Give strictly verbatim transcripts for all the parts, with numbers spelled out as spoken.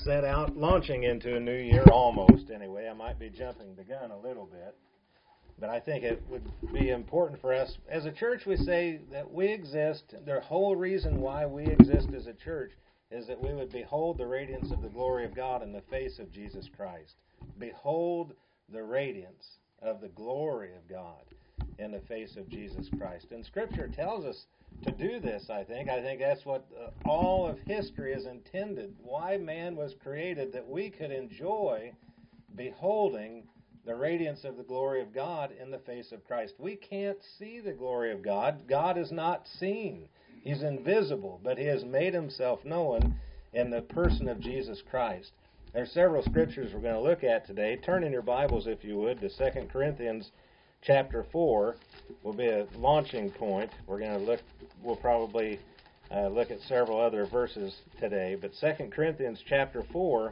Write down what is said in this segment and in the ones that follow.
set out launching into a new year almost anyway. I might be jumping the gun a little bit. But I think it would be important for us. As a church, we say that we exist. The whole reason why we exist as a church is that we would behold the radiance of the glory of God in the face of Jesus Christ. Behold the radiance of the glory of God in the face of Jesus Christ. And Scripture tells us to do this, I think. I think that's what uh, all of history is intended. Why man was created, that we could enjoy beholding the radiance of the glory of God in the face of Christ. We can't see the glory of God. God is not seen. He's invisible, but He has made Himself known in the person of Jesus Christ. There are several scriptures we're going to look at today. Turn in your Bibles, if you would, to Second Corinthians chapter four. Will be a launching point. We're going to look, we'll probably uh, look at several other verses today, but Second Corinthians chapter four,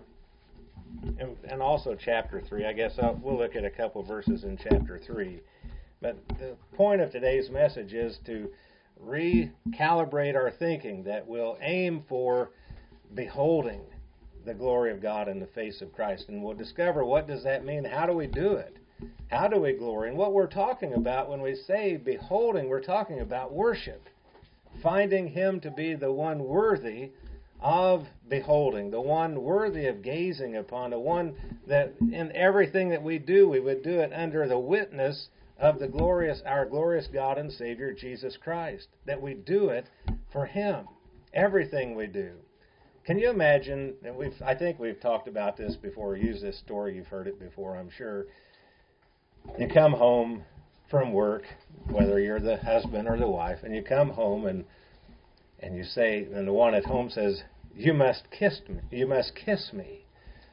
And, and also chapter three. I guess I'll, we'll look at a couple verses in chapter three. But the point of today's message is to recalibrate our thinking, that we'll aim for beholding the glory of God in the face of Christ. And we'll discover, what does that mean? How do we do it? How do we glory? And what we're talking about when we say beholding, we're talking about worship. Finding Him to be the one worthy of beholding, the one worthy of gazing upon, the one that in everything that we do, we would do it under the witness of the glorious, our glorious God and Savior, Jesus Christ, that we do it for Him, everything we do. Can you imagine, and we've, I think we've talked about this before, use this story, you've heard it before, I'm sure. You come home from work, whether you're the husband or the wife, and you come home and And you say, and the one at home says, "You must kiss me. You must kiss me."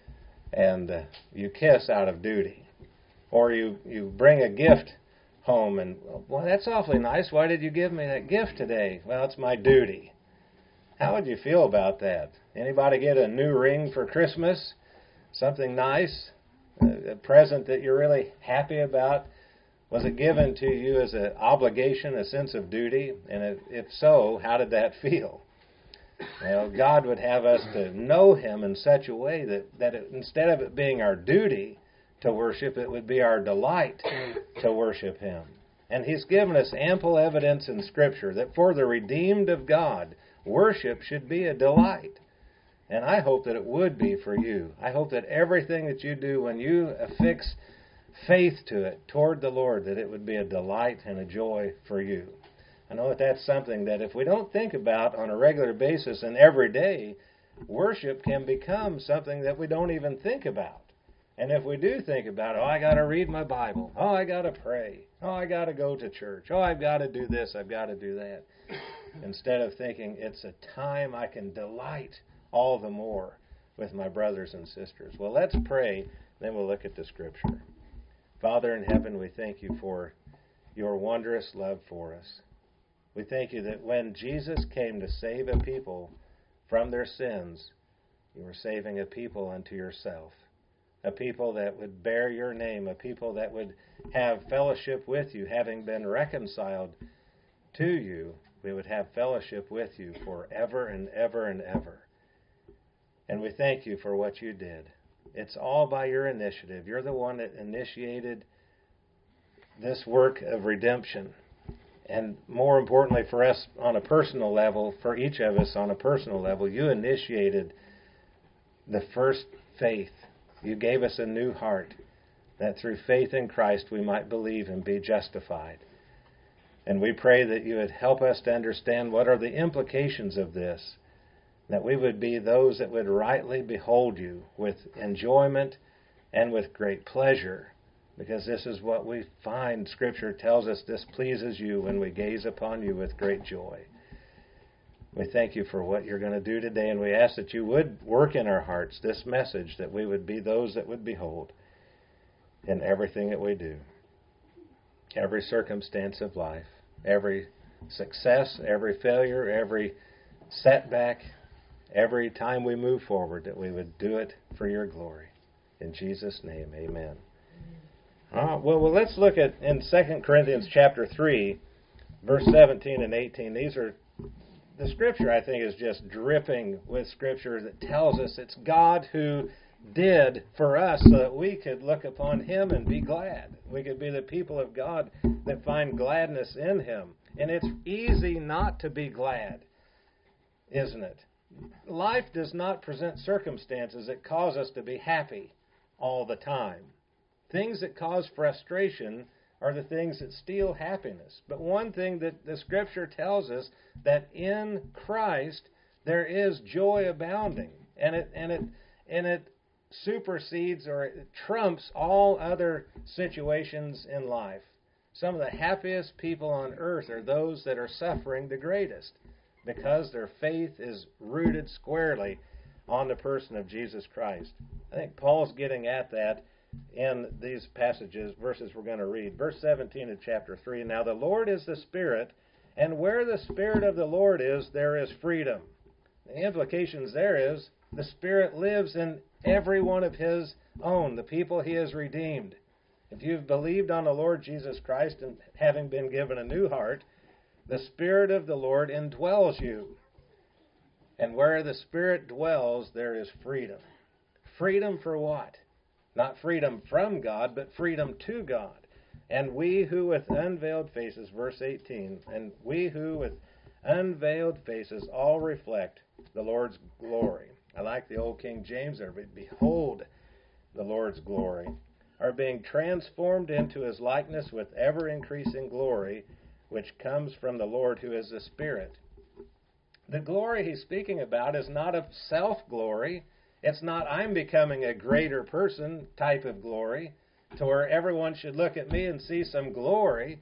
And uh, you kiss out of duty. Or you, you bring a gift home and, "Well, that's awfully nice. Why did you give me that gift today?" "Well, it's my duty." How would you feel about that? Anybody get a new ring for Christmas? Something nice? A, a present that you're really happy about? Was it given to you as an obligation, a sense of duty? And if, if so, how did that feel? Well, God would have us to know Him in such a way that, that it, instead of it being our duty to worship, it would be our delight to worship Him. And He's given us ample evidence in Scripture that for the redeemed of God, worship should be a delight. And I hope that it would be for you. I hope that everything that you do, when you affix faith to it toward the Lord, that it would be a delight and a joy for you. I know that that's something that if we don't think about on a regular basis and every day, worship can become something that we don't even think about. And if we do think about, "Oh, I got to read my Bible. Oh, I got to pray. Oh, I got to go to church. Oh, I've got to do this. I've got to do that." Instead of thinking, it's a time I can delight all the more with my brothers and sisters. Well, let's pray, then we'll look at the Scripture. Father in heaven, we thank You for Your wondrous love for us. We thank You that when Jesus came to save a people from their sins, You were saving a people unto Yourself, a people that would bear Your name, a people that would have fellowship with You, having been reconciled to You. We would have fellowship with You forever and ever and ever. And we thank You for what You did. It's all by Your initiative. You're the one that initiated this work of redemption. And more importantly for us on a personal level, for each of us on a personal level, You initiated the first faith. You gave us a new heart, that through faith in Christ we might believe and be justified. And we pray that You would help us to understand what are the implications of this, that we would be those that would rightly behold You with enjoyment and with great pleasure, because this is what we find. Scripture tells us this pleases You when we gaze upon You with great joy. We thank You for what You're going to do today, and we ask that You would work in our hearts this message, that we would be those that would behold in everything that we do, every circumstance of life, every success, every failure, every setback, every time we move forward, that we would do it for Your glory. In Jesus' name, amen. Uh, well, well, let's look at in Second Corinthians chapter three, verse seventeen and eighteen. These are the Scripture, I think, is just dripping with Scripture that tells us it's God who did for us so that we could look upon Him and be glad. We could be the people of God that find gladness in Him. And it's easy not to be glad, isn't it? Life does not present circumstances that cause us to be happy all the time. Things that cause frustration are the things that steal happiness. But one thing that the Scripture tells us, that in Christ there is joy abounding, and it and it and it supersedes or it trumps all other situations in life. Some of the happiest people on earth are those that are suffering the greatest, because their faith is rooted squarely on the person of Jesus Christ. I think Paul's getting at that in these passages, verses we're going to read. Verse seventeen of chapter three, "Now the Lord is the Spirit, and where the Spirit of the Lord is, there is freedom." The implications there is the Spirit lives in every one of His own, the people He has redeemed. If you've believed on the Lord Jesus Christ and having been given a new heart, the Spirit of the Lord indwells you. And where the Spirit dwells, there is freedom. Freedom for what? Not freedom from God, but freedom to God. And we who with unveiled faces, verse eighteen, and we who with unveiled faces all reflect the Lord's glory. I like the old King James there, but behold the Lord's glory, are being transformed into His likeness with ever-increasing glory, which comes from the Lord who is the Spirit. The glory he's speaking about is not of self-glory. It's not I'm becoming a greater person type of glory, to where everyone should look at me and see some glory.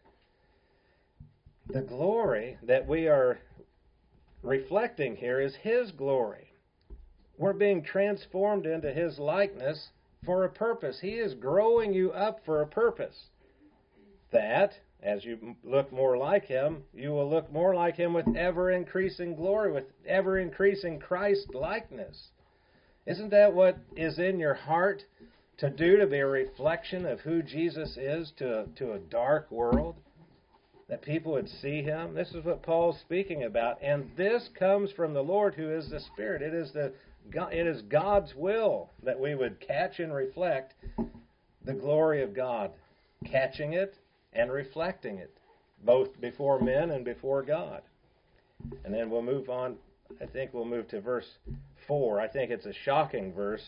The glory that we are reflecting here is His glory. We're being transformed into His likeness for a purpose. He is growing you up for a purpose. That, as you look more like Him, you will look more like Him with ever-increasing glory, with ever-increasing Christ-likeness. Isn't that what is in your heart to do, to be a reflection of who Jesus is to, to a dark world? That people would see Him? This is what Paul's speaking about. And this comes from the Lord who is the Spirit. It is the it is God's will that we would catch and reflect the glory of God. Catching it and reflecting it, both before men and before God. And then we'll move on. I think we'll move to verse four. I think it's a shocking verse.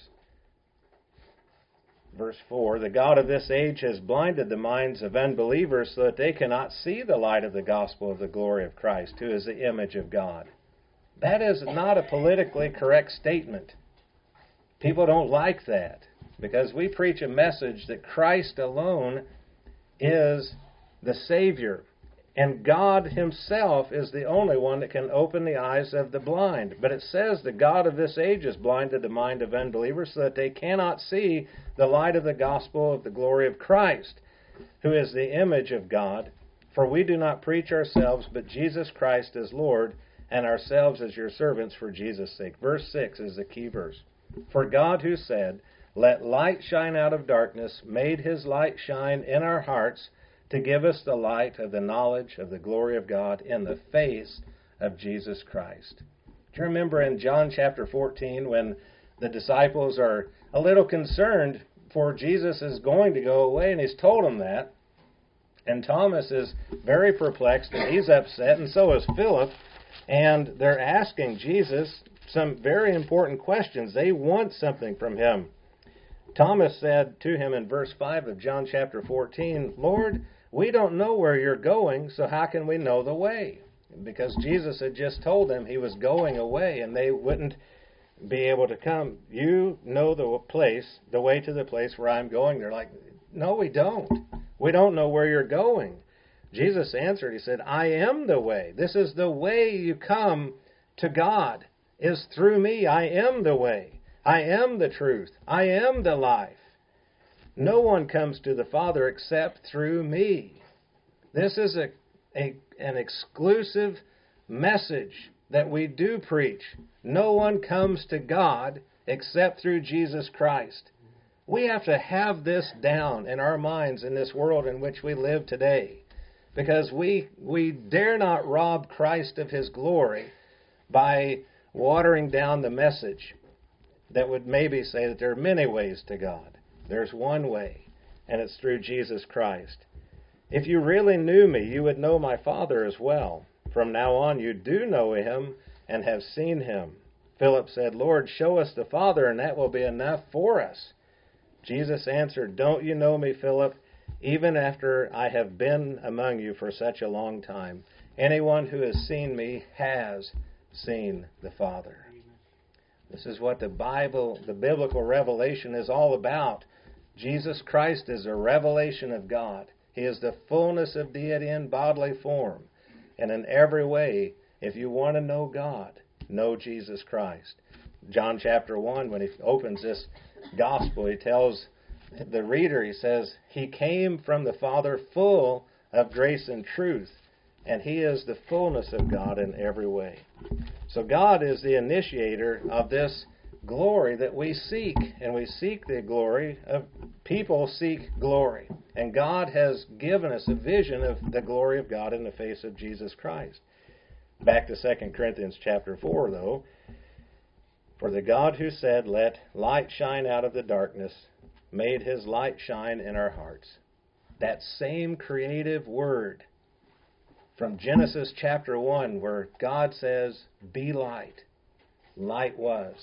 Verse four, "The God of this age has blinded the minds of unbelievers so that they cannot see the light of the gospel of the glory of Christ, who is the image of God." That is not a politically correct statement. People don't like that, because we preach a message that Christ alone is the Savior. And God Himself is the only one that can open the eyes of the blind. But it says the God of this age has blinded the mind of unbelievers so that they cannot see the light of the gospel of the glory of Christ, who is the image of God. For we do not preach ourselves, but Jesus Christ as Lord, and ourselves as your servants for Jesus' sake. Verse six is the key verse. "For God who said, 'Let light shine out of darkness,' made His light shine in our hearts to give us the light of the knowledge of the glory of God in the face of Jesus Christ." Do you remember in John chapter fourteen when the disciples are a little concerned for Jesus is going to go away, and He's told them that. And Thomas is very perplexed, and he's upset, and so is Philip. And they're asking Jesus some very important questions. They want something from Him. Thomas said to Him in verse five of John chapter fourteen, "Lord, we don't know where you're going, so how can we know the way?" Because Jesus had just told them He was going away, and they wouldn't be able to come. "You know the place, the way to the place where I'm going." They're like, "No, we don't. We don't know where you're going." Jesus answered, He said, "I am the way." This is the way you come to God, is through me. I am the way. I am the truth. I am the life. No one comes to the Father except through me. This is a, a an exclusive message that we do preach. No one comes to God except through Jesus Christ. We have to have this down in our minds in this world in which we live today. because we we dare not rob Christ of his glory by watering down the message that would maybe say that there are many ways to God. There's one way, and it's through Jesus Christ. If you really knew me, you would know my Father as well. From now on, you do know him and have seen him. Philip said, Lord, show us the Father, and that will be enough for us. Jesus answered, don't you know me, Philip, even after I have been among you for such a long time? Anyone who has seen me has seen the Father. This is what the Bible, the biblical revelation is all about. Jesus Christ is a revelation of God. He is the fullness of deity in bodily form. And in every way, if you want to know God, know Jesus Christ. John chapter one, when he opens this gospel, he tells the reader, he says, he came from the Father full of grace and truth, and he is the fullness of God in every way. So God is the initiator of this glory that we seek, and we seek the glory of people seek glory. And God has given us a vision of the glory of God in the face of Jesus Christ. Back to Second Corinthians chapter four, though. For the God who said, let light shine out of the darkness, made his light shine in our hearts. That same creative word from Genesis chapter one, where God says, be light. Light was.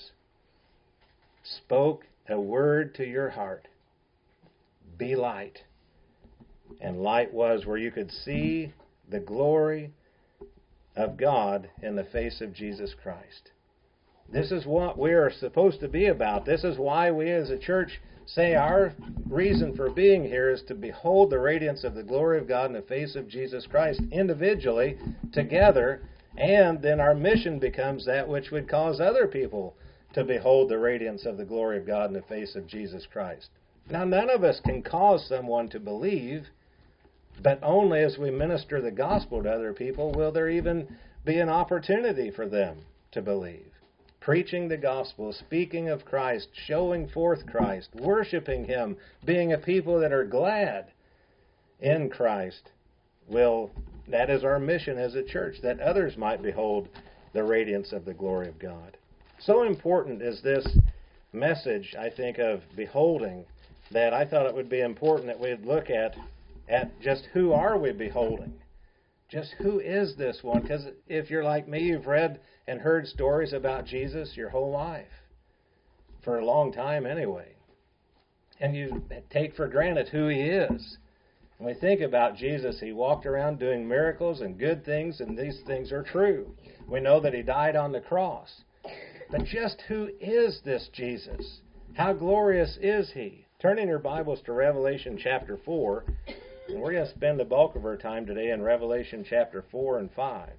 Spoke a word to your heart. Be light. And light was, where you could see the glory of God in the face of Jesus Christ. This is what we are supposed to be about. This is why we as a church say our reason for being here is to behold the radiance of the glory of God in the face of Jesus Christ individually, together, and then our mission becomes that which would cause other people to behold the radiance of the glory of God in the face of Jesus Christ. Now, none of us can cause someone to believe, but only as we minister the gospel to other people will there even be an opportunity for them to believe. Preaching the gospel, speaking of Christ, showing forth Christ, worshiping him, being a people that are glad in Christ, will, that is our mission as a church, that others might behold the radiance of the glory of God. So important is this message, I think, of beholding, that I thought it would be important that we'd look at, at just who are we beholding? Just who is this one? Because if you're like me, you've read and heard stories about Jesus your whole life, for a long time anyway. And you take for granted who he is. When we think about Jesus, he walked around doing miracles and good things, and these things are true. We know that he died on the cross. But just who is this Jesus? How glorious is he? Turn in your Bibles to Revelation chapter four, and we're going to spend the bulk of our time today in Revelation chapter four and five,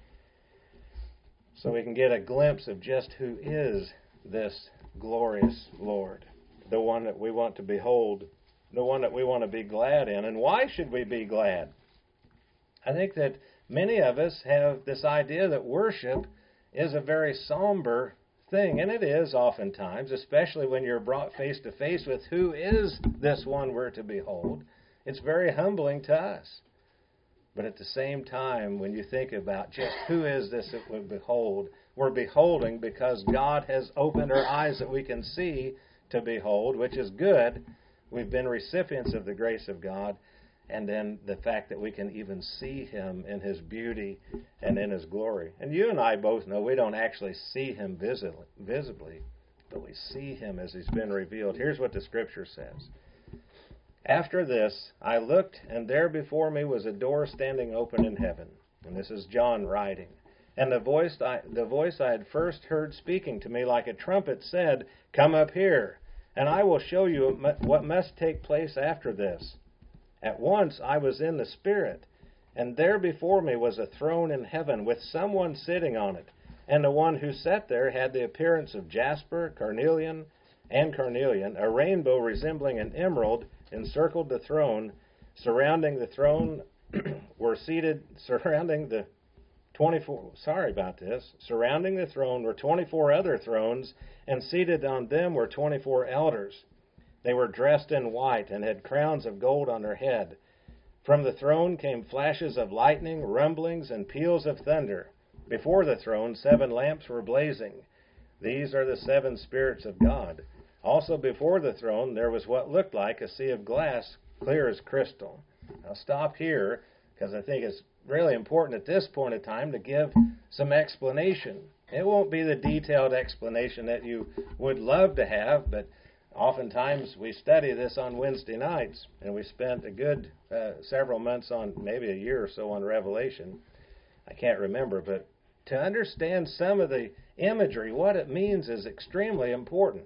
so we can get a glimpse of just who is this glorious Lord, the one that we want to behold, the one that we want to be glad in. And why should we be glad? I think that many of us have this idea that worship is a very somber thing, and it is oftentimes, especially when you're brought face to face with who is this one we're to behold. It's very humbling to us. But at the same time, when you think about just who is this that we behold, we're beholding because God has opened our eyes that we can see to behold, which is good. We've been recipients of the grace of God. And then the fact that we can even see him in his beauty and in his glory. And you and I both know we don't actually see him visibly, visibly, but we see him as he's been revealed. Here's what the scripture says. After this, I looked, and there before me was a door standing open in heaven. And this is John writing. And the voice I, the voice I had first heard speaking to me like a trumpet said, come up here, and I will show you what must take place after this. At once I was in the Spirit, and there before me was a throne in heaven with someone sitting on it. And the one who sat there had the appearance of jasper, carnelian, and carnelian. A rainbow resembling an emerald encircled the throne. Surrounding the throne were seated, surrounding the twenty-four, sorry about this, surrounding the throne were twenty-four other thrones, and seated on them were twenty-four elders. They were dressed in white and had crowns of gold on their head. From the throne came flashes of lightning, rumblings, and peals of thunder. Before the throne, seven lamps were blazing. These are the seven spirits of God. Also before the throne, there was what looked like a sea of glass, clear as crystal. I'll stop here because I think it's really important at this point in time to give some explanation. It won't be the detailed explanation that you would love to have, but oftentimes we study this on Wednesday nights, and we spent a good uh, several months on, maybe a year or so, on Revelation. I can't remember, but to understand some of the imagery, what it means, is extremely important.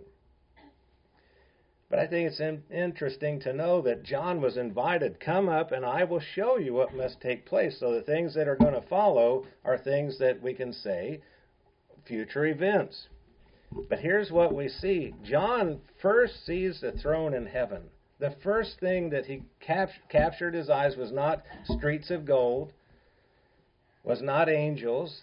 But I think it's in, interesting to know that John was invited, come up and I will show you what must take place. So the things that are going to follow are things that we can say future events. But here's what we see. John first sees the throne in heaven. The first thing that he cap- captured his eyes was not streets of gold, was not angels,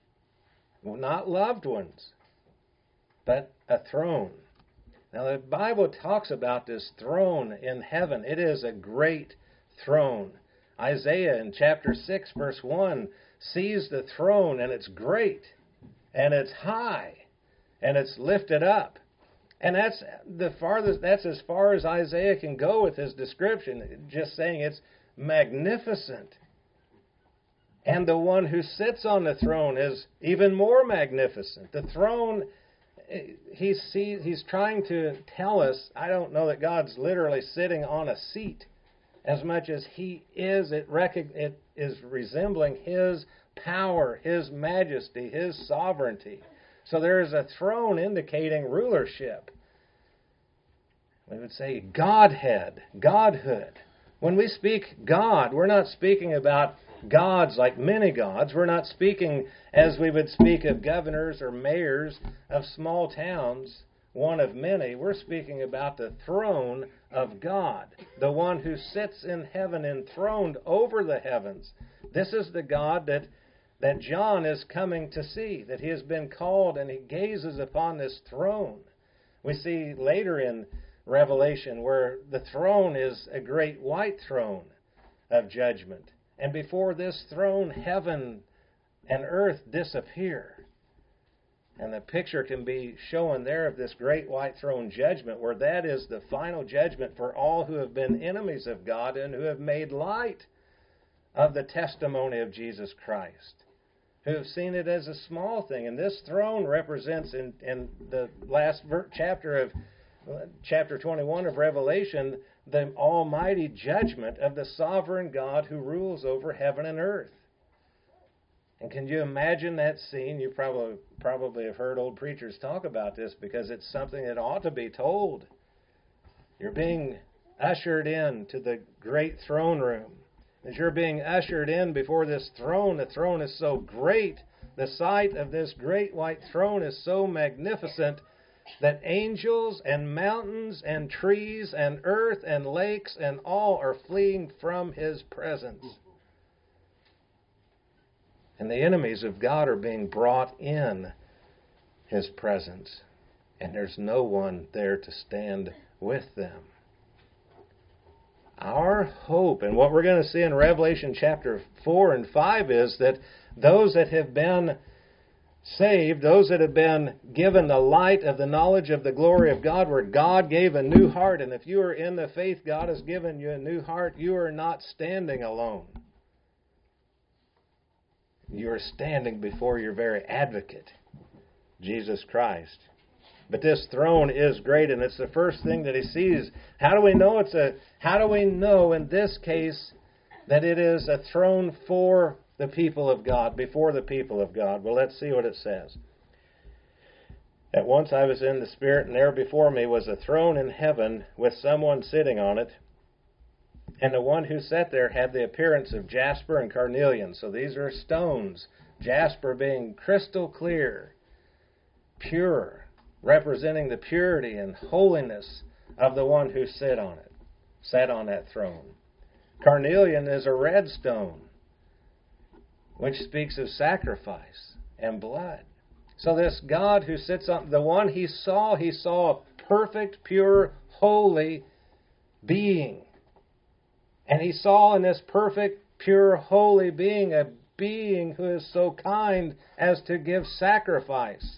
not loved ones, but a throne. Now the Bible talks about this throne in heaven. It is a great throne. Isaiah in chapter six verse one sees the throne, and it's great, and it's high, and it's lifted up. And that's the farthest, that's as far as Isaiah can go with his description, just saying it's magnificent. And the one who sits on the throne is even more magnificent. The throne, he's, he's trying to tell us, I don't know that God's literally sitting on a seat as much as he is, it, it is resembling his power, his majesty, his sovereignty. So there is a throne indicating rulership. We would say Godhead, Godhood. When we speak God, we're not speaking about gods like many gods. We're not speaking as we would speak of governors or mayors of small towns, one of many. We're speaking about the throne of God, the one who sits in heaven enthroned over the heavens. This is the God that that John is coming to see, that he has been called, and he gazes upon this throne. We see later in Revelation where the throne is a great white throne of judgment. And before this throne, heaven and earth disappear. And the picture can be shown there of this great white throne judgment, where that is the final judgment for all who have been enemies of God and who have made light of the testimony of Jesus Christ, who have seen it as a small thing. And this throne represents, in, in the last ver- chapter of uh, chapter twenty-one of Revelation, the almighty judgment of the sovereign God who rules over heaven and earth. And can you imagine that scene? You probably probably have heard old preachers talk about this because it's something that ought to be told. You're being ushered in to the great throne room. As you're being ushered in before this throne, the throne is so great, the sight of this great white throne is so magnificent that angels and mountains and trees and earth and lakes and all are fleeing from his presence. And the enemies of God are being brought in his presence, and there's no one there to stand with them. Our hope, and what we're going to see in Revelation chapter four and five, is that those that have been saved, those that have been given the light of the knowledge of the glory of God, where God gave a new heart, and if you are in the faith, God has given you a new heart, you are not standing alone. You are standing before your very advocate, Jesus Christ. But this throne is great, and it's the first thing that he sees. How do we know it's a? How do we know in this case that it is a throne for the people of God, before the people of God? Well, let's see what it says. At once I was in the Spirit, and there before me was a throne in heaven with someone sitting on it. And the one who sat there had the appearance of jasper and carnelian. So these are stones. Jasper being crystal clear, pure, representing the purity and holiness of the one who sat on it, sat on that throne. Carnelian is a red stone, which speaks of sacrifice and blood. So this God who sits on, the one he saw, he saw a perfect, pure, holy being. And he saw in this perfect, pure, holy being a being who is so kind as to give sacrifice.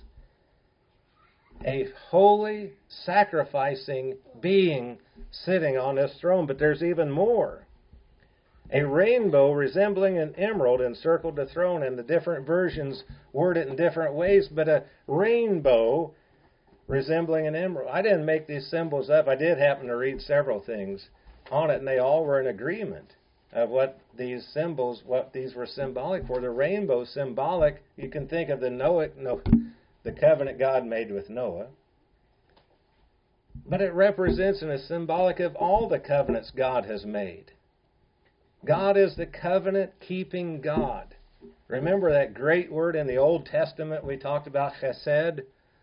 A holy, sacrificing being sitting on this throne. But there's even more. A rainbow resembling an emerald encircled the throne, and the different versions word it in different ways, but a rainbow resembling an emerald. I didn't make these symbols up. I did happen to read several things on it, and they all were in agreement of what these symbols, what these were symbolic for. The rainbow symbolic, you can think of the Noah, no, the covenant God made with Noah. But it represents and is symbolic of all the covenants God has made. God is the covenant-keeping God. Remember that great word in the Old Testament we talked about, chesed?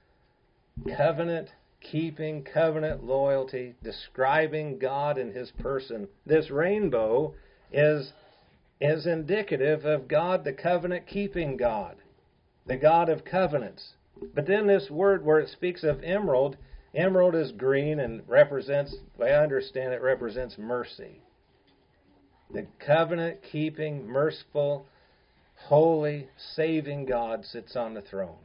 Covenant-keeping, covenant loyalty, describing God in His person. This rainbow is, is indicative of God, the covenant-keeping God, the God of covenants. But then this word where it speaks of emerald, emerald is green and represents, the way I understand it, represents mercy. The covenant-keeping, merciful, holy, saving God sits on the throne.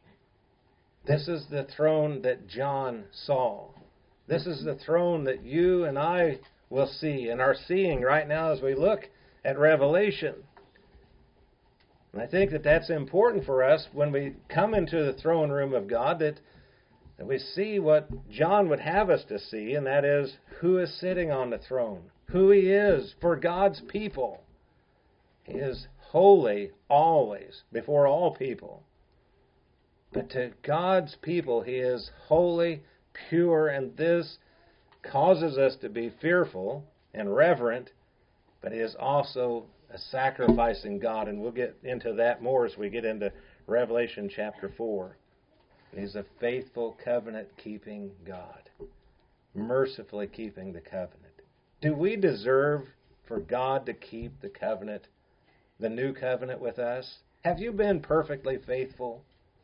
This is the throne that John saw. This is the throne that you and I will see and are seeing right now as we look at Revelation. And I think that that's important for us when we come into the throne room of God, that, that we see what John would have us to see, and that is who is sitting on the throne. Who He is for God's people. He is holy always, before all people. But to God's people, He is holy, pure, and this causes us to be fearful and reverent, but He is also a sacrificing God, and we'll get into that more as we get into Revelation chapter four. He's a faithful, covenant-keeping God, mercifully keeping the covenant. Do we deserve for God to keep the covenant, the new covenant with us? Have you been perfectly faithful?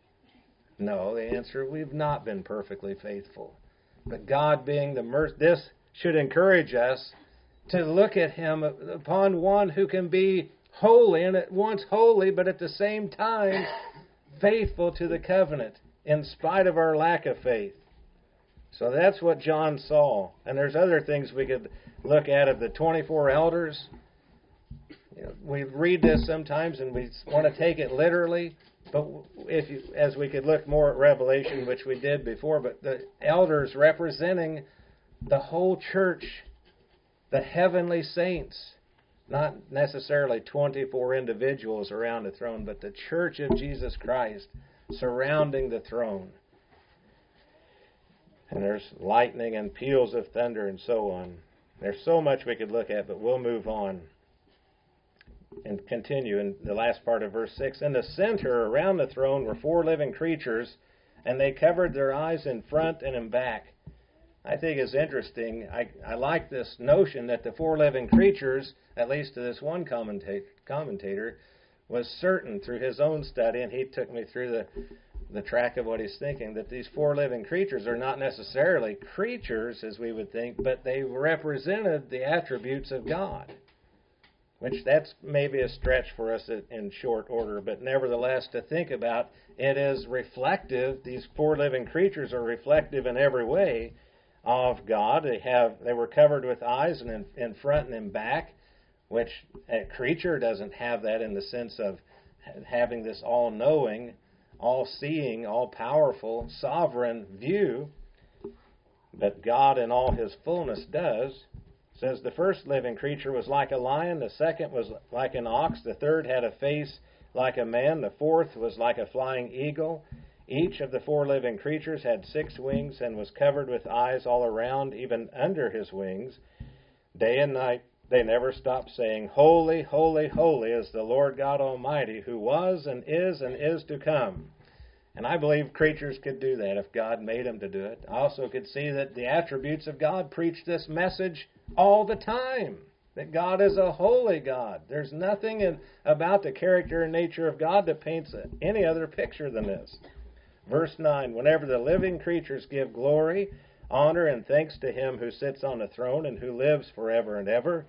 No, the answer, we've not been perfectly faithful. But God being the mercy, this should encourage us to look at Him upon one who can be holy, and at once holy, but at the same time faithful to the covenant, in spite of our lack of faith. So that's what John saw. And there's other things we could look at of the twenty-four elders. You know, we read this sometimes and we want to take it literally, but if you, as we could look more at Revelation, which we did before, but the elders representing the whole church, the heavenly saints, not necessarily twenty-four individuals around the throne, but the church of Jesus Christ surrounding the throne. And there's lightning and peals of thunder and so on. There's so much we could look at, but we'll move on and continue in the last part of verse six. In the center around the throne were four living creatures, and they covered their eyes in front and in back. I think it's interesting. I, I like this notion that the four living creatures, at least to this one commentator, commentator, was certain through his own study, and he took me through the the track of what he's thinking, that these four living creatures are not necessarily creatures as we would think, but they represented the attributes of God, which that's maybe a stretch for us in short order, but nevertheless to think about, it is reflective. These four living creatures are reflective in every way of God. They have they were covered with eyes and in, in front and in back, which a creature doesn't have that in the sense of having this all-knowing, all-seeing, all-powerful, sovereign view, but God in all His fullness does. It says the first living creature was like a lion, the second was like an ox, the third had a face like a man, the fourth was like a flying eagle. Each of the four living creatures had six wings and was covered with eyes all around, even under his wings. Day and night they never stopped saying, "Holy, holy, holy is the Lord God Almighty, who was and is and is to come." And I believe creatures could do that if God made them to do it. I also could see that the attributes of God preach this message all the time, that God is a holy God. There's nothing in, about the character and nature of God that paints any other picture than this. Verse nine, whenever the living creatures give glory, honor, and thanks to Him who sits on the throne and who lives forever and ever,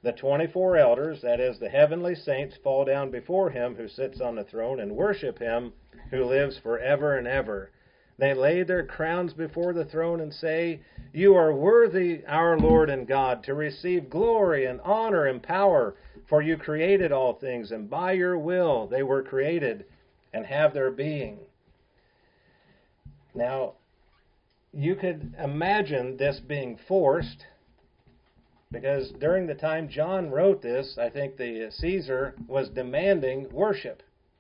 The twenty-four elders, that is, the heavenly saints, fall down before him who sits on the throne and worship him who lives forever and ever. They lay their crowns before the throne and say, "You are worthy, our Lord and God, to receive glory and honor and power, for you created all things, and by your will they were created and have their being." Now, you could imagine this being forced, because during the time John wrote this, I think the Caesar was demanding worship.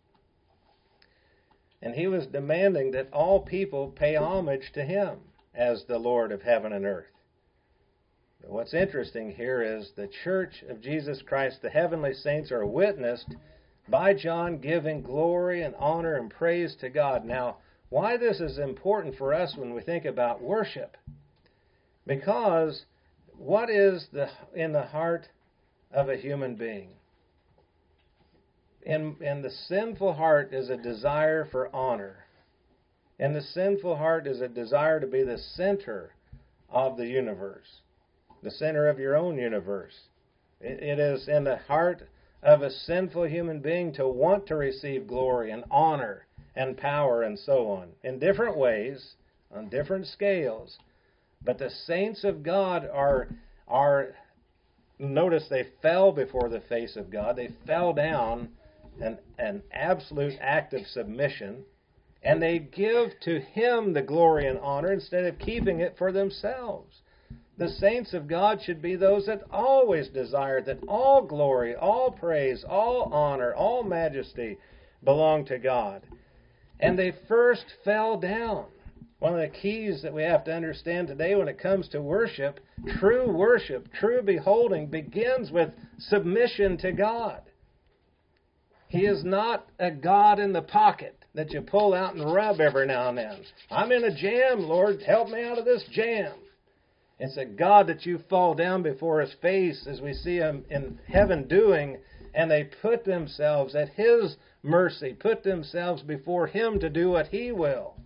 And he was demanding that all people pay homage to him as the Lord of heaven and earth. But what's interesting here is the Church of Jesus Christ, the heavenly saints, are witnessed by John giving glory and honor and praise to God. Now, why this is important for us when we think about worship? Because what is the in the heart of a human being? In, in the sinful heart is a desire for honor. In the sinful heart is a desire to be the center of the universe, the center of your own universe. It, it is in the heart of a sinful human being to want to receive glory and honor and power and so on, in different ways, on different scales. But the saints of God are, are notice they fell before the face of God. They fell down, an, an absolute act of submission, and they give to him the glory and honor instead of keeping it for themselves. The saints of God should be those that always desire that all glory, all praise, all honor, all majesty belong to God. And they first fell down. One of the keys that we have to understand today when it comes to worship, true worship, true beholding, begins with submission to God. He is not a God in the pocket that you pull out and rub every now and then. I'm in a jam, Lord, help me out of this jam. It's a God that you fall down before his face, as we see him in heaven doing, and they put themselves at his mercy, put themselves before him to do what he will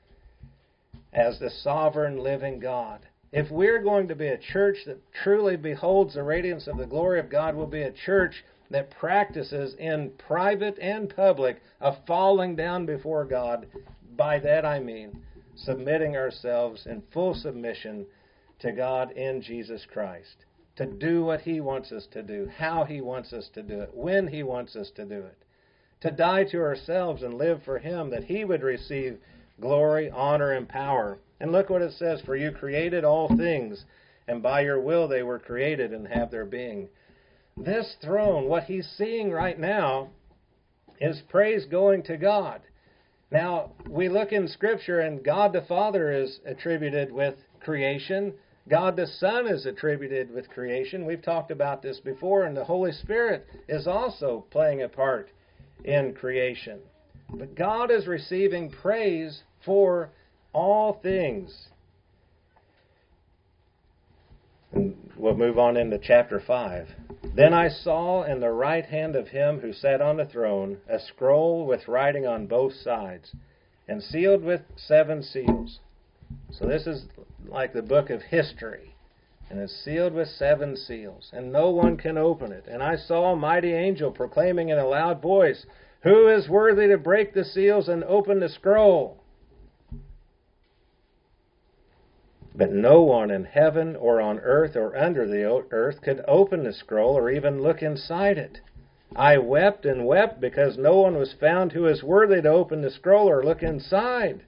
as the sovereign living God. If we're going to be a church that truly beholds the radiance of the glory of God, we'll be a church that practices in private and public a falling down before God. By that I mean submitting ourselves in full submission to God in Jesus Christ, to do what he wants us to do, how he wants us to do it, when he wants us to do it, to die to ourselves and live for him, that he would receive glory, honor, and power. And look what it says, "For you created all things, and by your will they were created and have their being." This throne, what he's seeing right now, is praise going to God. Now, we look in Scripture, and God the Father is attributed with creation. God the Son is attributed with creation. We've talked about this before, and the Holy Spirit is also playing a part in creation. But God is receiving praise for all things. And we'll move on into chapter five. "Then I saw in the right hand of him who sat on the throne a scroll with writing on both sides, and sealed with seven seals." So this is like the book of history, and it's sealed with seven seals, and no one can open it. "And I saw a mighty angel proclaiming in a loud voice, 'Who is worthy to break the seals and open the scroll?' But no one in heaven or on earth or under the earth could open the scroll or even look inside it. I wept and wept because no one was found who is worthy to open the scroll or look inside.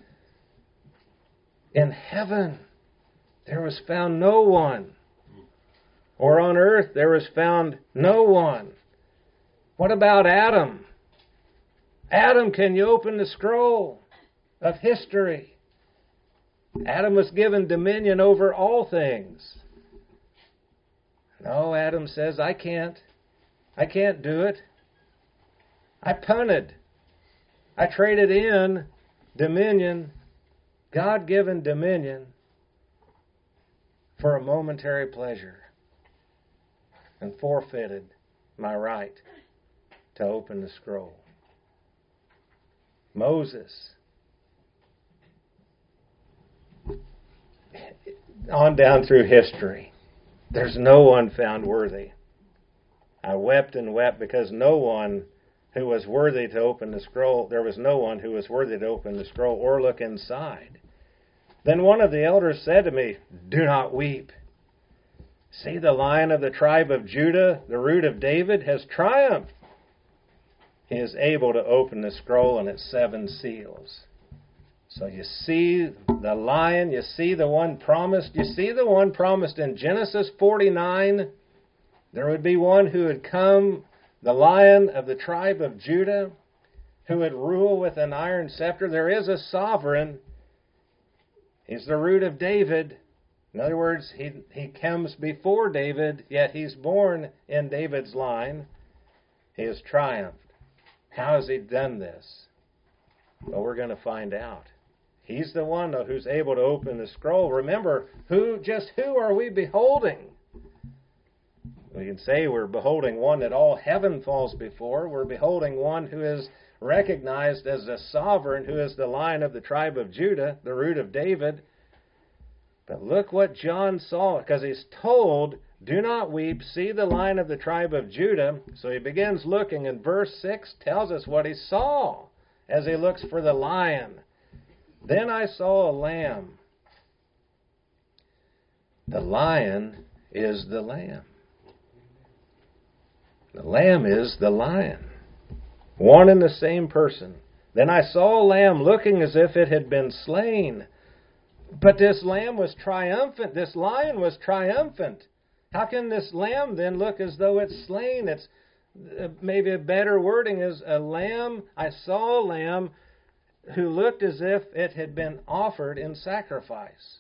In heaven there was found no one, or on earth there was found no one." What about Adam? Adam, can you open the scroll of history? Adam was given dominion over all things. No, Adam says, I can't. I can't do it. I punted. I traded in dominion, God-given dominion, for a momentary pleasure, and forfeited my right to open the scroll. Moses, on down through history, there's no one found worthy I wept and wept because no one who was worthy to open the scroll, there was no one who was worthy to open the scroll or look inside. Then one of the elders said to me, "Do not weep. See, the Lion of the tribe of Judah, the Root of David, has triumphed. He is able to open the scroll and its seven seals." So you see the Lion, you see the one promised, you see the one promised in Genesis forty-nine. There would be one who would come, the Lion of the tribe of Judah, who would rule with an iron scepter. There is a sovereign. He's the Root of David. In other words, he, he comes before David, yet he's born in David's line. He has triumphed. How has he done this? Well, we're going to find out. He's the one though, who's able to open the scroll. Remember, who just who are we beholding? We can say we're beholding one that all heaven falls before. We're beholding one who is recognized as the sovereign, who is the Lion of the tribe of Judah, the Root of David. But look what John saw, because he's told, "Do not weep, see the Lion of the tribe of Judah." So he begins looking, and verse six tells us what he saw as he looks for the lion. "Then I saw a lamb." The lion is the lamb. The lamb is the lion. One and the same person. "Then I saw a lamb looking as if it had been slain." But this lamb was triumphant. This lion was triumphant. How can this lamb then look as though it's slain? It's uh, maybe a better wording is a lamb. I saw a lamb who looked as if it had been offered in sacrifice.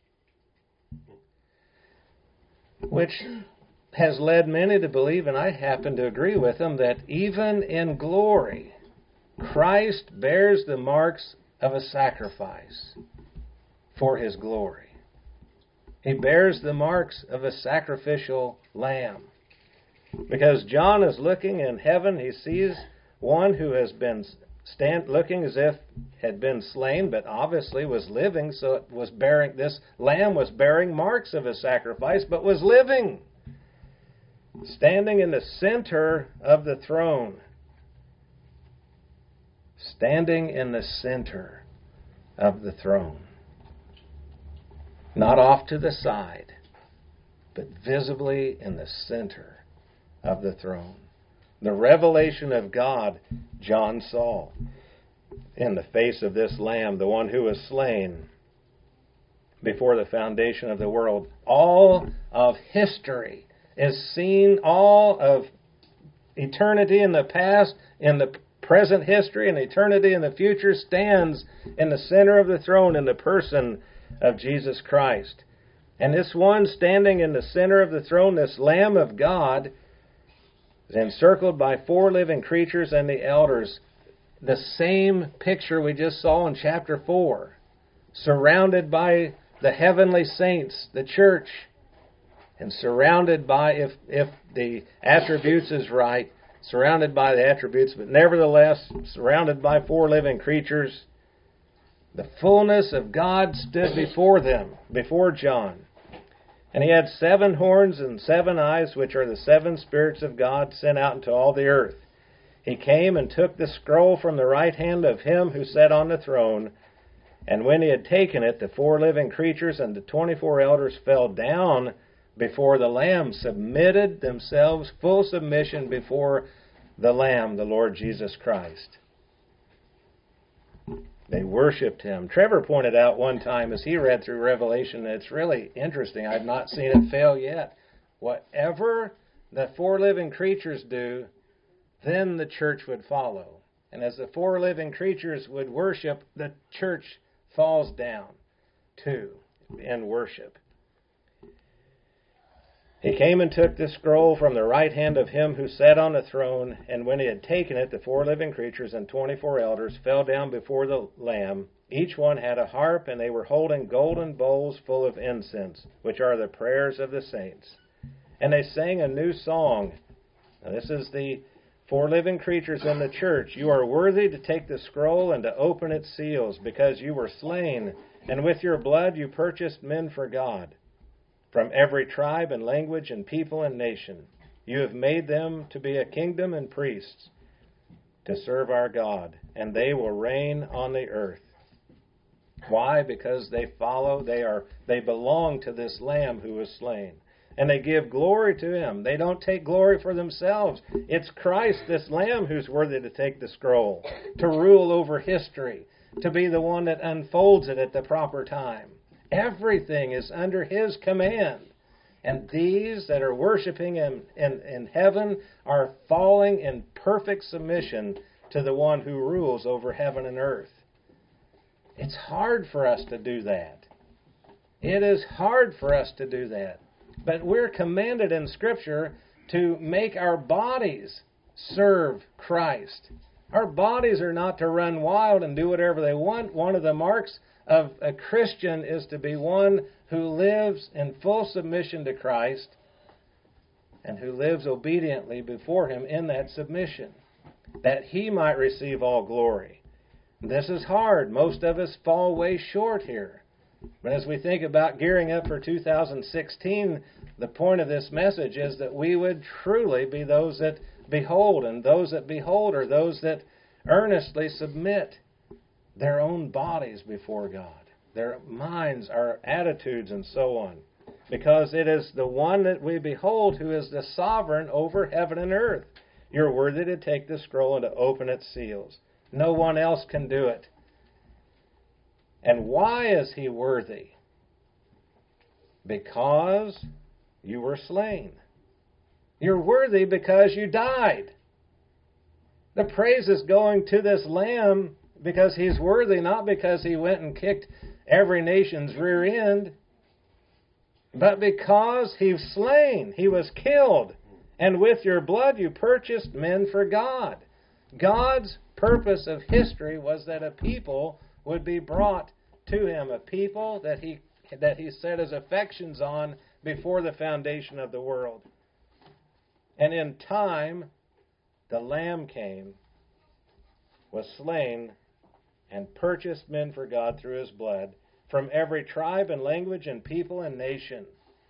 Which has led many to believe, and I happen to agree with them, that even in glory, Christ bears the marks of a sacrifice for his glory. He bears the marks of a sacrificial lamb. Because John is looking in heaven, he sees one who has been stand, looking as if had been slain, but obviously was living, so it was bearing, this lamb was bearing marks of a sacrifice, but was living. Standing in the center of the throne. Standing in the center of the throne. Not off to the side, but visibly in the center of the throne. The revelation of God John saw in the face of this Lamb, the one who was slain before the foundation of the world. All of history is seen, all of eternity in the past, in the present history, and eternity in the future stands in the center of the throne in the person of Jesus Christ. And this one standing in the center of the throne, this Lamb of God, is encircled by four living creatures and the elders. The same picture we just saw in chapter four. Surrounded by the heavenly saints, the church, and surrounded by, if if the attributes is right, surrounded by the attributes, but nevertheless surrounded by four living creatures. The fullness of God stood before them, before John. And he had seven horns and seven eyes, which are the seven spirits of God sent out into all the earth. He came and took the scroll from the right hand of him who sat on the throne. And when he had taken it, the four living creatures and the twenty-four elders fell down before the Lamb, submitted themselves, full submission before the Lamb, the Lord Jesus Christ. They worshipped him. Trevor pointed out one time as he read through Revelation, and it's really interesting. I've not seen it fail yet. Whatever the four living creatures do, then the church would follow. And as the four living creatures would worship, the church falls down too in worship. He came and took the scroll from the right hand of him who sat on the throne, and when he had taken it, the four living creatures and twenty-four elders fell down before the Lamb. Each one had a harp, and they were holding golden bowls full of incense, which are the prayers of the saints. And they sang a new song. Now, this is the four living creatures in the church. You are worthy to take the scroll and to open its seals, because you were slain, and with your blood you purchased men for God, from every tribe and language and people and nation. You have made them to be a kingdom and priests to serve our God, and they will reign on the earth. Why? Because they follow, they are, they belong to this Lamb who was slain. And they give glory to Him. They don't take glory for themselves. It's Christ, this Lamb, who's worthy to take the scroll, to rule over history, to be the one that unfolds it at the proper time. Everything is under His command. And these that are worshiping Him in, in heaven are falling in perfect submission to the one who rules over heaven and earth. It's hard for us to do that. It is hard for us to do that. But we're commanded in Scripture to make our bodies serve Christ. Our bodies are not to run wild and do whatever they want. One of the marks of a Christian is to be one who lives in full submission to Christ and who lives obediently before Him in that submission, that He might receive all glory. This is hard. Most of us fall way short here. But as we think about gearing up for two thousand sixteen, the point of this message is that we would truly be those that behold, and those that behold are those that earnestly submit their own bodies before God, their minds, our attitudes, and so on. Because it is the one that we behold who is the sovereign over heaven and earth. You're worthy to take the scroll and to open its seals. No one else can do it. And why is He worthy? Because you were slain. You're worthy because you died. The praise is going to this Lamb because He's worthy, not because He went and kicked every nation's rear end, but because He was slain. He was killed. And with your blood you purchased men for God. God's purpose of history was that a people would be brought to Him, a people that He that He set His affections on before the foundation of the world. And in time, the Lamb came, was slain, and purchased men for God through His blood from every tribe and language and people and nation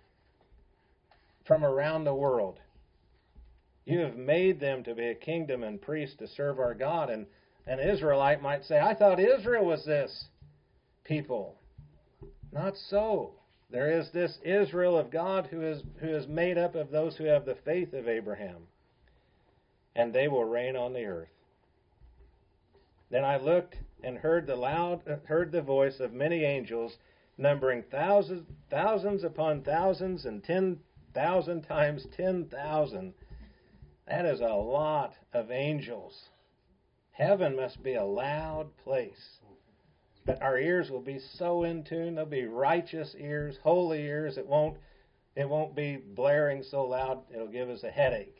from around the world. You have made them to be a kingdom and priests to serve our God. And an Israelite might say, I thought Israel was this people. Not so. There is this Israel of God who is who is made up of those who have the faith of Abraham. And they will reign on the earth. Then I looked and heard the loud heard the voice of many angels, numbering thousands thousands upon thousands and ten thousand times ten thousand. That is a lot of angels. Heaven must be a loud place. But our ears will be so in tune. They'll be righteous ears, holy ears. It won't, it won't be blaring so loud it'll give us a headache.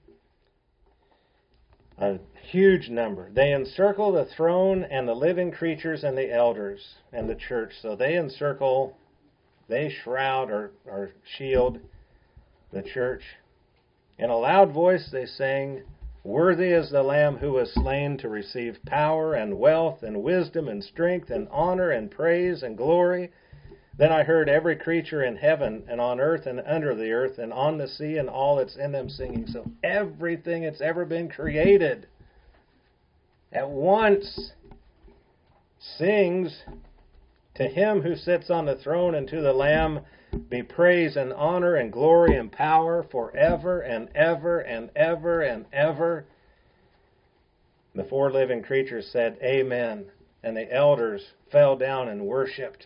A huge number. They encircle the throne and the living creatures and the elders and the church. So they encircle, they shroud or, or shield the church. In a loud voice they sang, Worthy is the Lamb who was slain to receive power and wealth and wisdom and strength and honor and praise and glory. Then I heard every creature in heaven and on earth and under the earth and on the sea and all that's in them singing. So everything that's ever been created at once sings to Him who sits on the throne and to the Lamb be praise and honor and glory and power forever and ever and ever and ever. The four living creatures said, Amen. And the elders fell down and worshipped.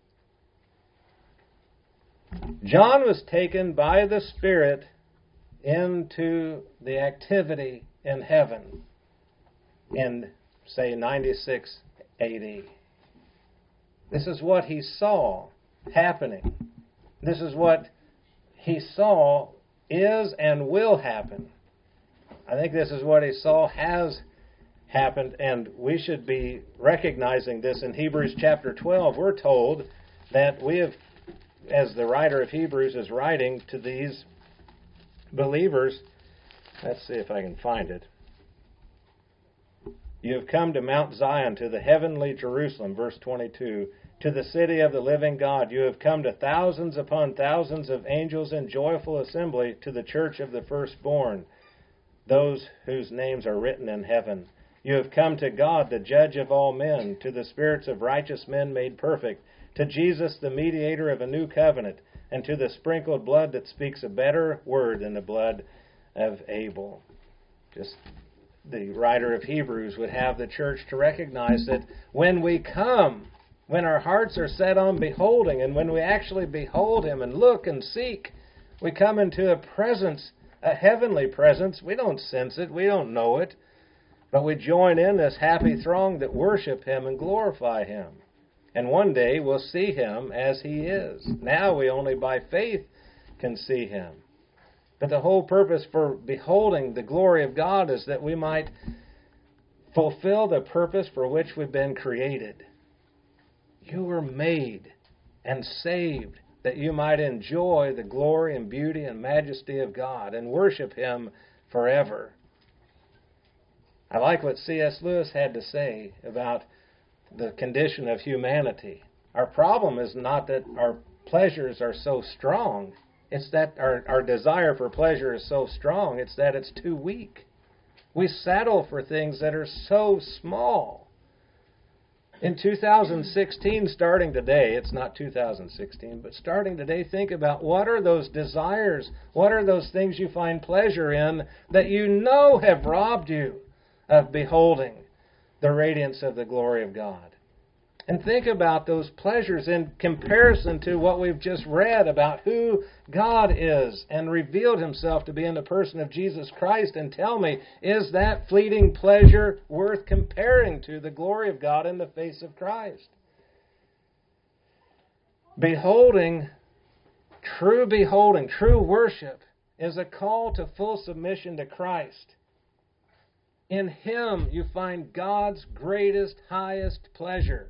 John was taken by the Spirit into the activity in heaven in, say, ninety-six A D. This is what he saw happening. This is what he saw is and will happen. I think this is what he saw has happened, and we should be recognizing this. In Hebrews chapter twelve, we're told that we have, as the writer of Hebrews is writing to these believers, let's see if I can find it. You have come to Mount Zion, to the heavenly Jerusalem, verse twenty-two, to the city of the living God. You have come to thousands upon thousands of angels in joyful assembly to the church of the firstborn, those whose names are written in heaven. You have come to God, the judge of all men, to the spirits of righteous men made perfect, to Jesus, the mediator of a new covenant, and to the sprinkled blood that speaks a better word than the blood of Abel. Just the writer of Hebrews would have the church to recognize that when we come, when our hearts are set on beholding, and when we actually behold Him and look and seek, we come into a presence, a heavenly presence. We don't sense it, we don't know it, but we join in this happy throng that worship Him and glorify Him. And one day we'll see Him as He is. Now we only by faith can see Him. But the whole purpose for beholding the glory of God is that we might fulfill the purpose for which we've been created. You were made and saved that you might enjoy the glory and beauty and majesty of God and worship Him forever. I like what C S Lewis had to say about the condition of humanity. Our problem is not that our pleasures are so strong. It's that our, our desire for pleasure is so strong. It's that it's too weak. We settle for things that are so small. In two thousand sixteen, starting today, it's not two thousand sixteen, but starting today, think about what are those desires, what are those things you find pleasure in that you know have robbed you of beholding the radiance of the glory of God. And think about those pleasures in comparison to what we've just read about who God is and revealed Himself to be in the person of Jesus Christ. And tell me, is that fleeting pleasure worth comparing to the glory of God in the face of Christ? Beholding, true beholding, true worship is a call to full submission to Christ. In Him you find God's greatest, highest pleasure.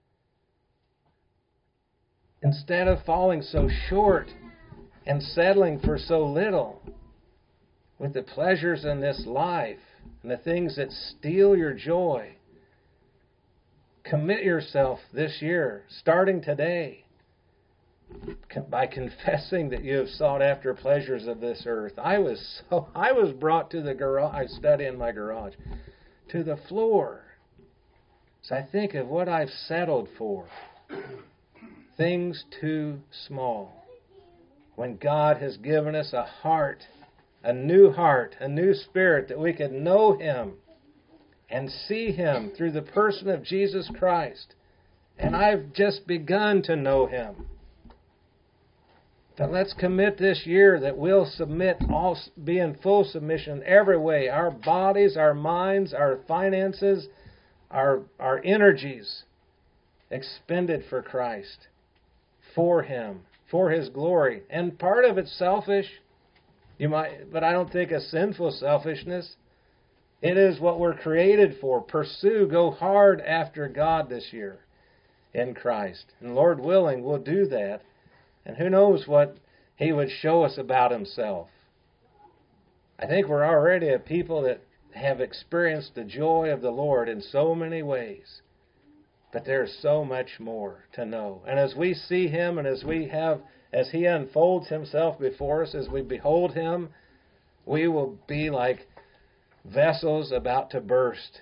Instead of falling so short and settling for so little with the pleasures in this life and the things that steal your joy, commit yourself this year, starting today, by confessing that you have sought after pleasures of this earth. I was so I was brought to the garage. I study in my garage, to the floor. So I think of what I've settled for. Things too small. When God has given us a heart, a new heart, a new spirit, that we could know Him and see Him through the person of Jesus Christ. And I've just begun to know Him. But let's commit this year that we'll submit, all, be in full submission every way. Our bodies, our minds, our finances, our, our energies expended for Christ. For Him, for His glory. And part of it's selfish, you might, but I don't think a sinful selfishness. It is what we're created for. Pursue, go hard after God this year in Christ. And Lord willing, we'll do that. And who knows what He would show us about Himself. I think we're already a people that have experienced the joy of the Lord in so many ways. But there's so much more to know. And as we see Him and as we have, as He unfolds Himself before us, as we behold Him, we will be like vessels about to burst.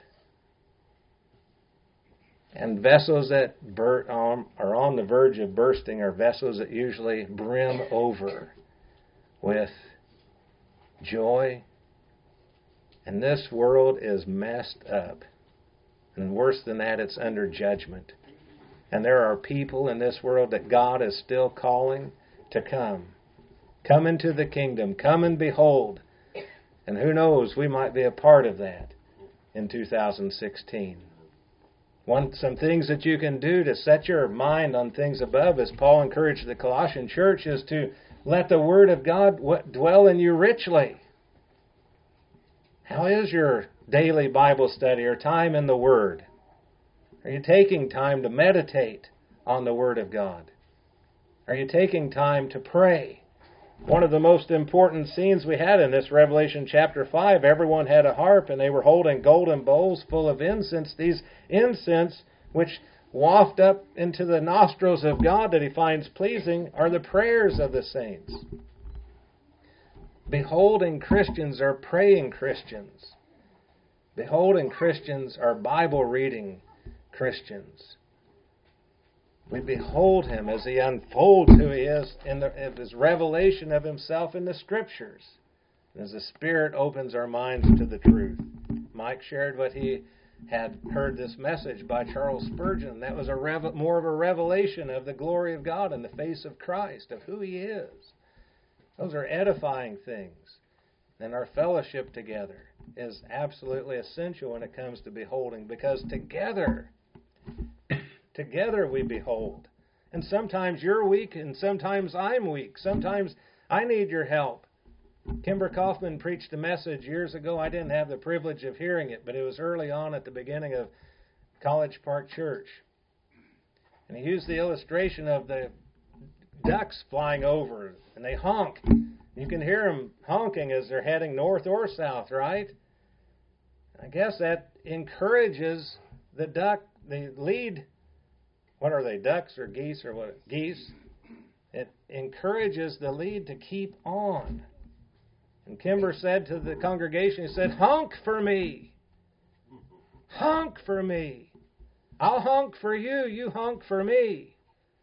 And vessels that bur- um, are on the verge of bursting are vessels that usually brim over with joy. And this world is messed up. And worse than that, it's under judgment. And there are people in this world that God is still calling to come. Come into the kingdom. Come and behold. And who knows, we might be a part of that in two thousand sixteen. One, some things that you can do to set your mind on things above, as Paul encouraged the Colossian church, is to let the Word of God dwell in you richly. How is your daily Bible study or time in the Word? Are you taking time to meditate on the Word of God? Are you taking time to pray? One of the most important scenes we had in this Revelation chapter five, everyone had a harp and they were holding golden bowls full of incense. These incense, which waft up into the nostrils of God that He finds pleasing are the prayers of the saints. Beholding Christians are praying Christians. Beholding Christians are Bible-reading Christians. We behold Him as He unfolds who He is in the, in His revelation of Himself in the Scriptures. And as the Spirit opens our minds to the truth. Mike shared what he had heard this message by Charles Spurgeon. That was a rev- more of a revelation of the glory of God in the face of Christ, of who He is. Those are edifying things. And our fellowship together is absolutely essential when it comes to beholding, because together, together we behold. And sometimes you're weak, and sometimes I'm weak. Sometimes I need your help. Kimber Kaufman preached a message years ago. I didn't have the privilege of hearing it, but it was early on at the beginning of College Park Church. And he used the illustration of the ducks flying over, and they honk. You can hear them honking as they're heading north or south, right? I guess that encourages the duck, the lead. What are they, ducks or geese or what? Geese. It encourages the lead to keep on. And Kimber said to the congregation, he said, honk for me. Honk for me. I'll honk for you. You honk for me.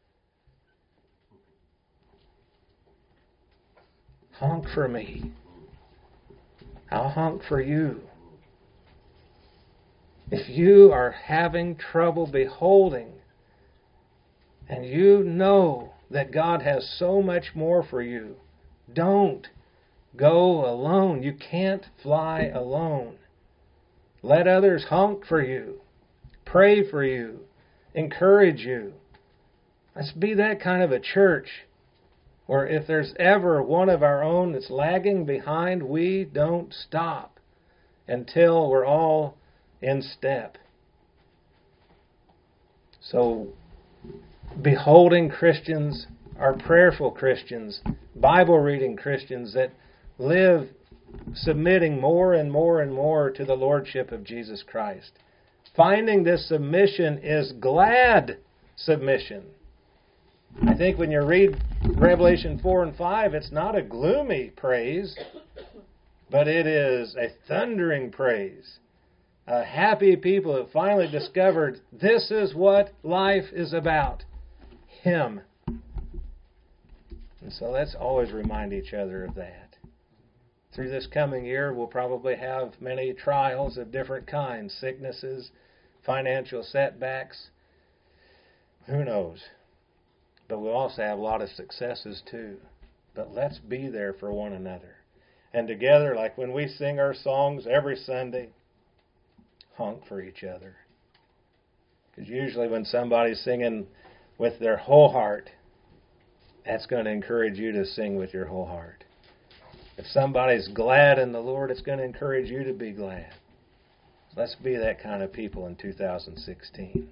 Honk for me. I'll honk for you. If you are having trouble beholding, and you know that God has so much more for you, don't go alone. You can't fly alone. Let others honk for you, pray for you, encourage you. Let's be that kind of a church where if there's ever one of our own that's lagging behind, we don't stop until we're all in step. So, beholding Christians are prayerful Christians, Bible-reading Christians that live submitting more and more and more to the Lordship of Jesus Christ. Finding this submission is glad submission. I think when you read Revelation four and five, it's not a gloomy praise, but it is a thundering praise. A happy people have finally discovered this is what life is about. Him. And so let's always remind each other of that. Through this coming year, we'll probably have many trials of different kinds, sicknesses, financial setbacks. Who knows? But we'll also have a lot of successes too. But let's be there for one another. And together, like when we sing our songs every Sunday, honk for each other. Because usually when somebody's singing with their whole heart, that's going to encourage you to sing with your whole heart. If somebody's glad in the Lord, it's going to encourage you to be glad. Let's be that kind of people in two thousand sixteen.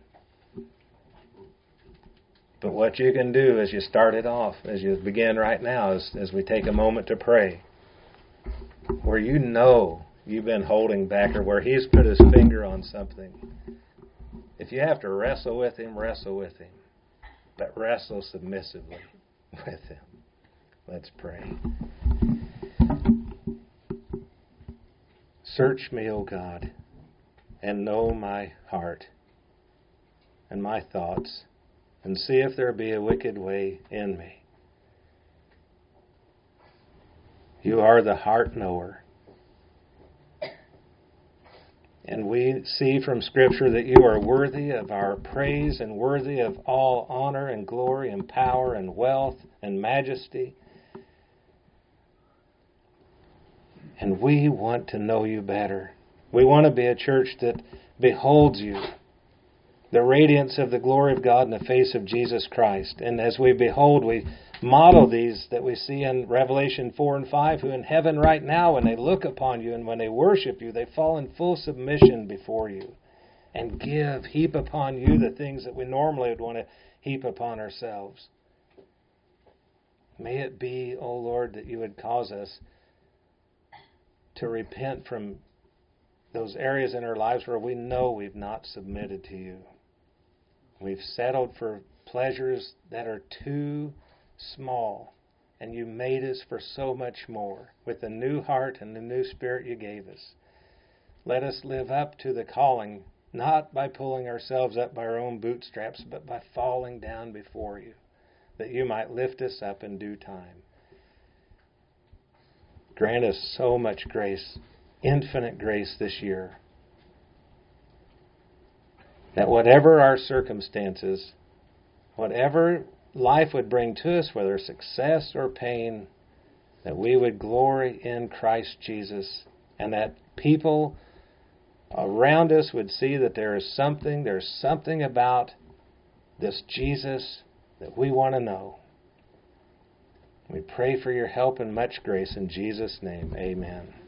But what you can do as you start it off, as you begin right now, is as we take a moment to pray, where you know you've been holding back or where He's put His finger on something. If you have to wrestle with Him, wrestle with Him. But wrestle submissively with Him. Let's pray. Search me, O God, and know my heart and my thoughts, and see if there be a wicked way in me. You are the heart knower. And we see from Scripture that you are worthy of our praise and worthy of all honor and glory and power and wealth and majesty. And we want to know you better. We want to be a church that beholds you, the radiance of the glory of God in the face of Jesus Christ. And as we behold, we model these that we see in Revelation four and five, who in heaven right now, when they look upon you and when they worship you, they fall in full submission before you and give, heap upon you the things that we normally would want to heap upon ourselves. May it be, O Lord, that you would cause us to repent from those areas in our lives where we know we've not submitted to you. We've settled for pleasures that are too small, and you made us for so much more with the new heart and the new spirit you gave us. Let us live up to the calling, not by pulling ourselves up by our own bootstraps, but by falling down before you, that you might lift us up in due time. Grant us so much grace, infinite grace this year, that whatever our circumstances, whatever life would bring to us, whether success or pain, that we would glory in Christ Jesus, and that people around us would see that there is something, there's something about this Jesus that we want to know. We pray for your help and much grace in Jesus' name. Amen.